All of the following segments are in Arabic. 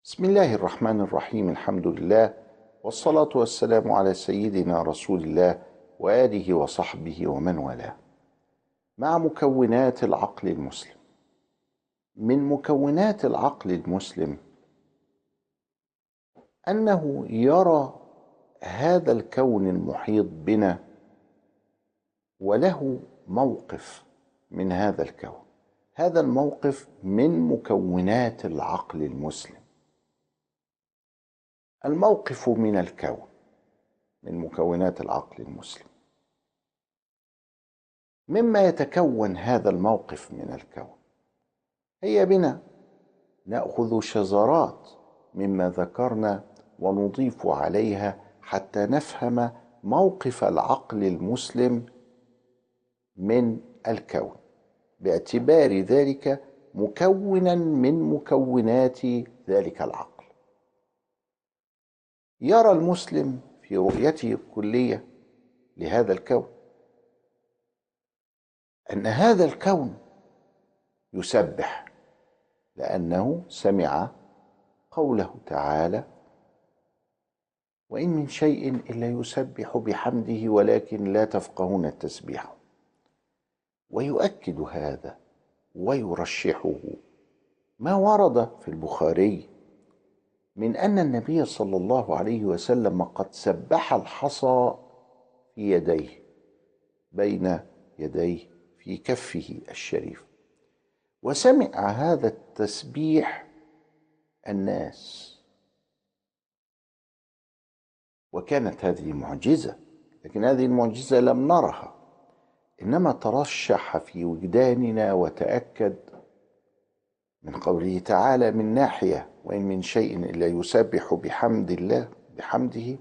بسم الله الرحمن الرحيم. الحمد لله والصلاة والسلام على سيدنا رسول الله وآله وصحبه ومن والاه. مع مكونات العقل المسلم. من مكونات العقل المسلم أنه يرى هذا الكون المحيط بنا وله موقف من هذا الكون. هذا الموقف من مكونات العقل المسلم. الموقف من الكون من مكونات العقل المسلم. مما يتكون هذا الموقف من الكون، هيا بنا نأخذ شذرات مما ذكرنا ونضيف عليها حتى نفهم موقف العقل المسلم من الكون، باعتبار ذلك مكونا من مكونات ذلك العقل. يرى المسلم في رؤيته الكلية لهذا الكون أن هذا الكون يسبح، لأنه سمع قوله تعالى: وإن من شيء إلا يسبح بحمده ولكن لا تفقهون تسبيحه. ويؤكد هذا ويرشحه ما ورد في البخاري من أن النبي صلى الله عليه وسلم قد سبح الحصى في يديه، بين يديه في كفه الشريف، وسمع هذا التسبيح الناس. وكانت هذه معجزة، لكن هذه المعجزة لم نرها، إنما ترشح في وجداننا وتأكد من قوله تعالى من ناحية: وإن من شيء إلا يسبح بحمده،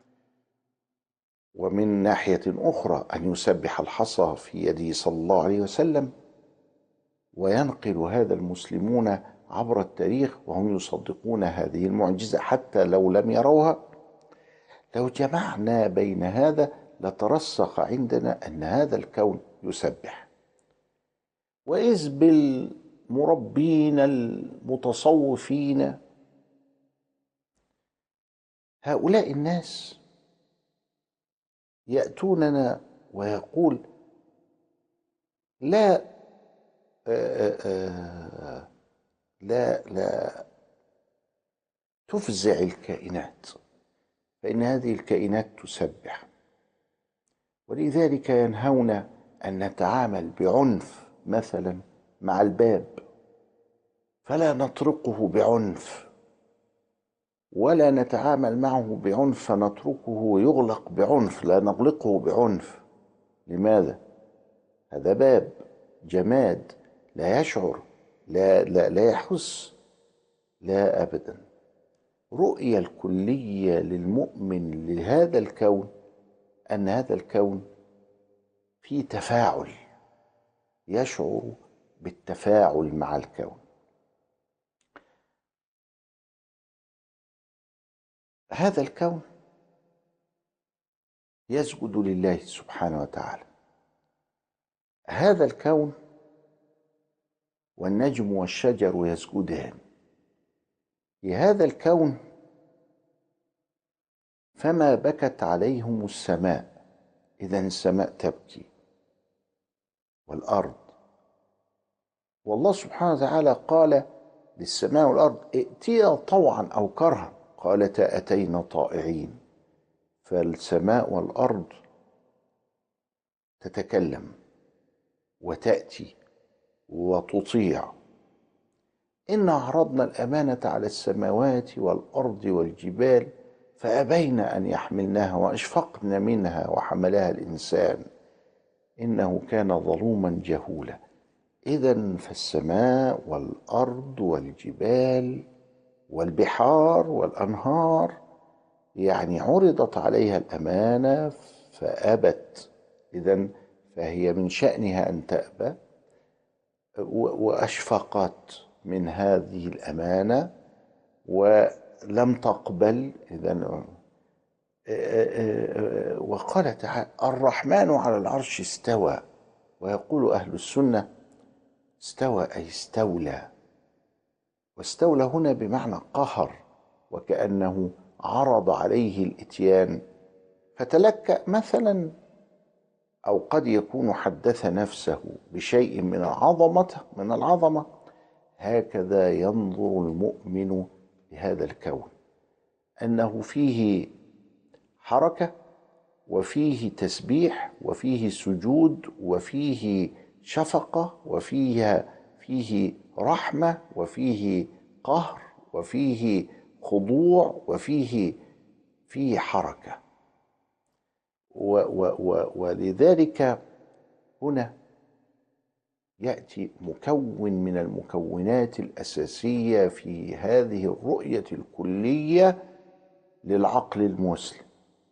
ومن ناحية أخرى أن يسبح الحصى في يده صلى الله عليه وسلم. وينقل هذا المسلمون عبر التاريخ وهم يصدقون هذه المعجزة حتى لو لم يروها. لو جمعنا بين هذا لترسخ عندنا أن هذا الكون يسبح. وإذ بالمربين المتصوفين، هؤلاء الناس يأتوننا ويقول: لا لا تفزع الكائنات، فإن هذه الكائنات تسبح. ولذلك ينهون أن نتعامل بعنف مثلا مع الباب، فلا نطرقه بعنف، ولا نتعامل معه بعنف فنتركه يغلق بعنف، لا نغلقه بعنف. لماذا؟ هذا باب جماد لا يشعر، لا يحس، لا أبدا. رؤية الكلية للمؤمن لهذا الكون أن هذا الكون فيه تفاعل، يشعر بالتفاعل مع الكون. هذا الكون يسجد لله سبحانه وتعالى. هذا الكون والنجم والشجر يسجدان. في هذا الكون فما بكت عليهم السماء، إذا السماء تبكي، والأرض. والله سبحانه وتعالى قال للسماء والأرض: ائتيا طوعا أو كرها، قالتا أتينا طائعين. فالسماء والأرض تتكلم وتأتي وتطيع. إنا عرضنا الأمانة على السماوات والأرض والجبال فأبين أن يحملناها وأشفقن منها وحملها الإنسان إنه كان ظلوما جهولا. إذن فالسماء والأرض والجبال والبحار والأنهار يعني عرضت عليها الأمانة فأبت، إذن فهي من شأنها أن تأبى، وأشفقت من هذه الأمانة ولم تقبل. إذن وقال تعالى: الرحمن على العرش استوى. ويقول أهل السنة: استوى أي استولى، واستولى هنا بمعنى قهر، وكأنه عرض عليه الإتيان فتلكأ مثلا، أو قد يكون حدث نفسه بشيء من العظمة. هكذا ينظر المؤمن لهذا الكون، أنه فيه حركة، وفيه تسبيح، وفيه سجود، وفيه شفقة، فيه رحمة، وفيه قهر، وفيه خضوع، فيه حركة. ولذلك هنا يأتي مكون من المكونات الأساسية في هذه الرؤية الكلية للعقل المسلم،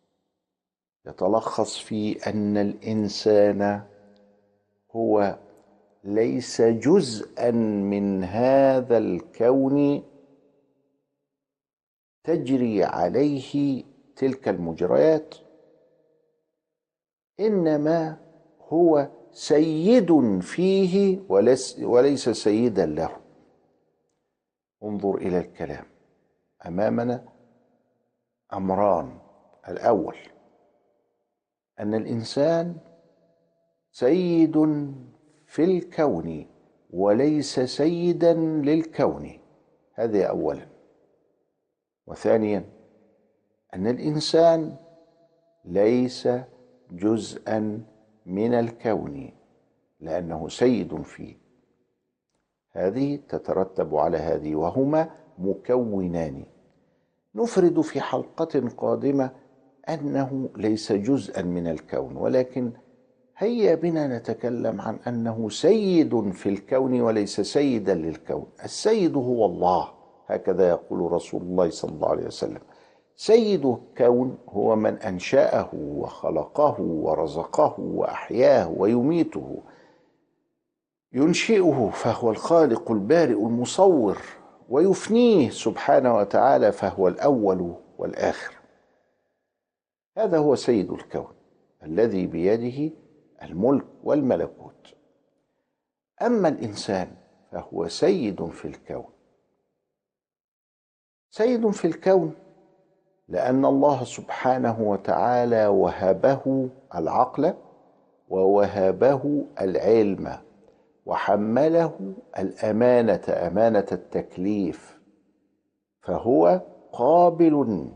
يتلخص في أن الإنسان هو ليس جزءا من هذا الكون تجري عليه تلك المجريات، إنما هو سيد فيه وليس سيدا له. انظر إلى الكلام، أمامنا أمران: الأول أن الإنسان سيد في الكون وليس سيدا للكون، هذا أولا. وثانيا أن الإنسان ليس جزءا من الكون لأنه سيد فيه. هذه تترتب على هذه، وهما مكونان. نفرد في حلقة قادمة أنه ليس جزءا من الكون، ولكن هيا بنا نتكلم عن أنه سيد في الكون وليس سيدا للكون. السيد هو الله، هكذا يقول رسول الله صلى الله عليه وسلم. سيد الكون هو من أنشأه وخلقه ورزقه وأحياه ويميته. ينشئه فهو الخالق البارئ المصور، ويفنيه سبحانه وتعالى فهو الأول والآخر. هذا هو سيد الكون الذي بيده الملك والملكوت. أما الإنسان فهو سيد في الكون، سيد في الكون لأن الله سبحانه وتعالى وهبه العقل، ووهبه العلم، وحمله الأمانة، أمانة التكليف، فهو قابل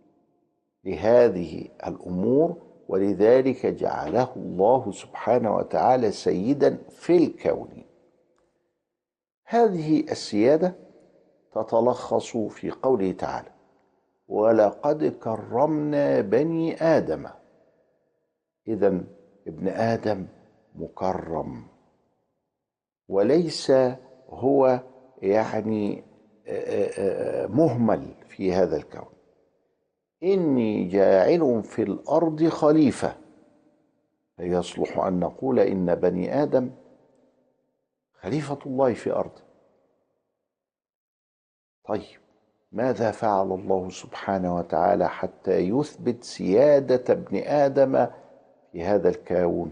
لهذه الأمور، ولذلك جعله الله سبحانه وتعالى سيدا في الكون. هذه السيادة تتلخص في قوله تعالى: ولقد كرمنا بني آدم. إذن ابن آدم مكرم، وليس هو يعني مهمل في هذا الكون. إني جاعل في الأرض خليفة، فيصلح أن نقول إن بني آدم خليفة الله في أرضه. طيب، ماذا فعل الله سبحانه وتعالى حتى يثبت سيادة ابن آدم في هذا الكون؟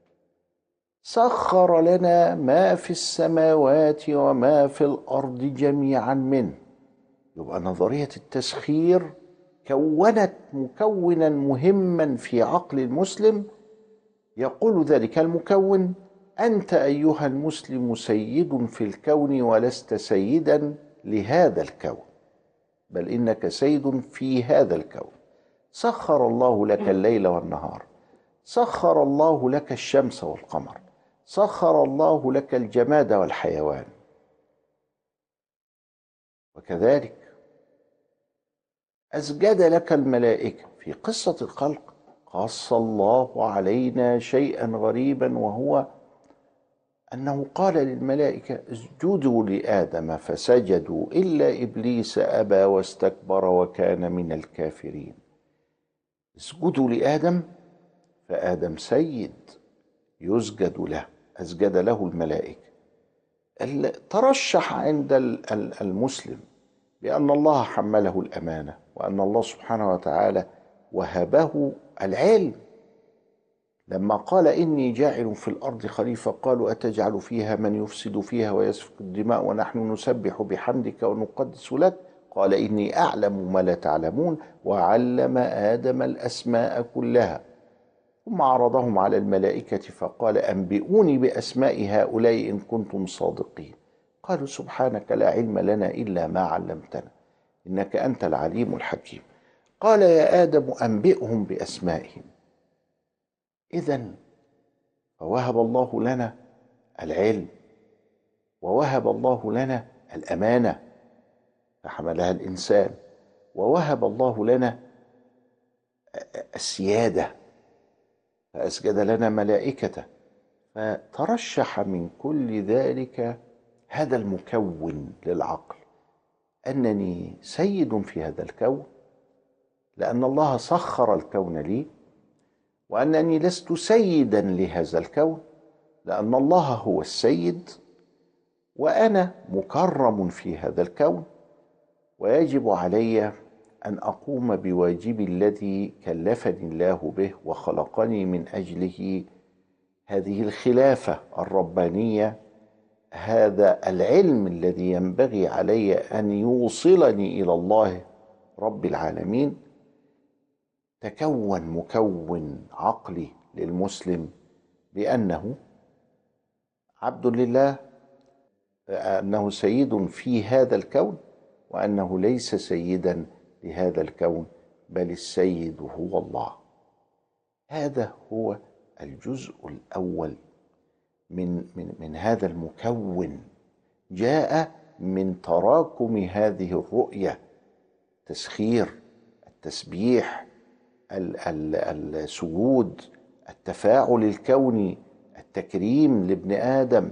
سخر لنا ما في السماوات وما في الأرض جميعا منه. يبقى نظرية التسخير كونت مكونا مهما في عقل المسلم، يقول ذلك المكون: أنت أيها المسلم سيد في الكون ولست سيدا لهذا الكون، بل إنك سيد في هذا الكون. سخر الله لك الليل والنهار، سخر الله لك الشمس والقمر، سخر الله لك الجماد والحيوان. وكذلك أسجد لك الملائكة. في قصة الخلق قص الله علينا شيئا غريبا، وهو أنه قال للملائكة: اسجدوا لآدم فسجدوا إلا إبليس أبى واستكبر وكان من الكافرين. اسجدوا لآدم، فآدم سيد يسجد له، أسجد له الملائكة. ترشح عند المسلم بأن الله حمله الأمانة، وأن الله سبحانه وتعالى وهبه العلم. لما قال: إني جاعل في الأرض خليفة، قالوا: أتجعل فيها من يفسد فيها ويسفك الدماء ونحن نسبح بحمدك ونقدس لك، قال إني أعلم ما لا تعلمون وعلم آدم الأسماء كلها ثم عرضهم على الملائكة فقال أنبئوني بأسماء هؤلاء إن كنتم صادقين قالوا سبحانك لا علم لنا إلا ما علمتنا إنك أنت العليم الحكيم قال يا آدم أنبئهم بأسمائهم. إذن فوهب الله لنا العلم ووهب الله لنا الأمانة فحملها الإنسان ووهب الله لنا السيادة فأسجد لنا ملائكته فترشح من كل ذلك هذا المكون للعقل أنني سيد في هذا الكون لأن الله سخر الكون لي وأنني لست سيدا لهذا الكون لأن الله هو السيد وأنا مكرم في هذا الكون ويجب علي أن أقوم بواجبي الذي كلفني الله به وخلقني من أجله هذه الخلافة الربانية هذا العلم الذي ينبغي علي أن يوصلني إلى الله رب العالمين. تكون مكون عقلي للمسلم بأنه عبد لله أنه سيد في هذا الكون وأنه ليس سيدا لهذا الكون بل السيد هو الله. هذا هو الجزء الأول من هذا المكون جاء من تراكم هذه الرؤية تسخير التسبيح السجود التفاعل الكوني التكريم لابن آدم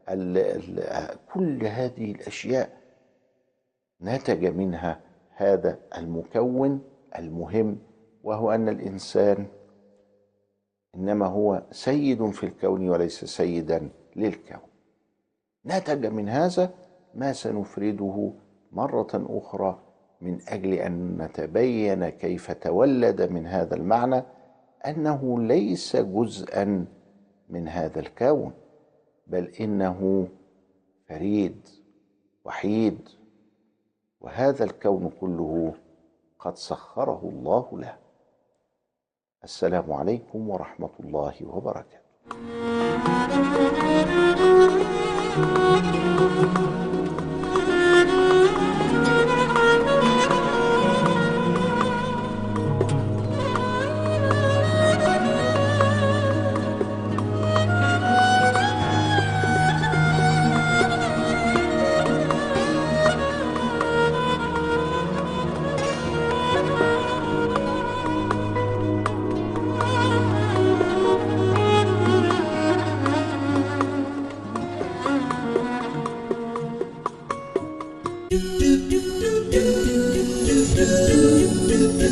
كل هذه الأشياء نتج منها هذا المكون المهم وهو أن الإنسان إنما هو سيد في الكون وليس سيدا للكون. نتج من هذا ما سنفرده مرة أخرى من أجل أن نتبين كيف تولد من هذا المعنى أنه ليس جزءا من هذا الكون بل إنه فريد وحيد وهذا الكون كله قد سخره الله له. السلام عليكم ورحمة الله وبركاته. Do do do do do do do do.